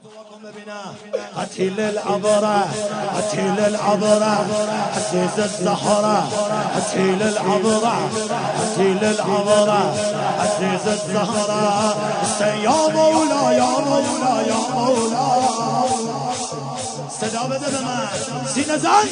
قتيل العبرة قتيل العبرة عزيز الزهرة قتيل العبرة قتيل العبرة عزيز الزهرة يا مولا يا مولا يا مولا صدا بده به من سینه زن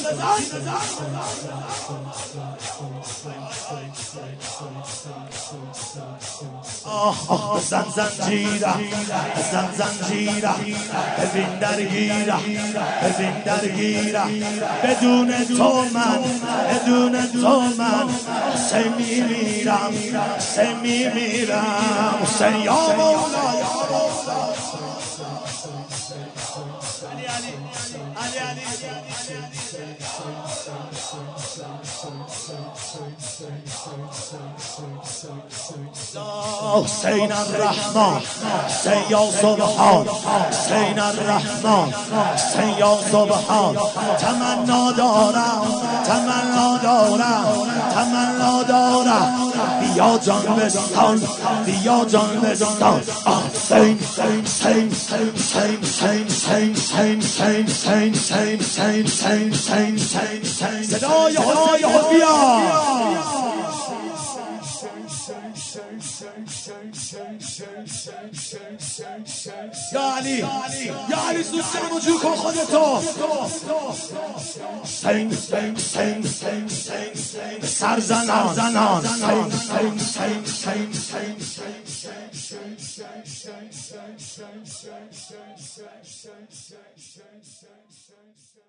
بزن زنجیره بزن زنجیره ببین درگیره ببین درگیره بدون تو من حسین میمیرم حسین میمیرم حسین یا مولا یا مولا علی حسین الرحمن حسین یا سبحان حسین الرحمن حسین یا سبحان تمنا دارم بیا جان بستان بیا جان بستان حسین حسین حسین حسین حسین حسین حسین حسین حسین حسین حسین صدای بیا یا علی زود سرمو جور کن خودتو سین سین سین سین سین سر زنان سین سین سین سین سین سین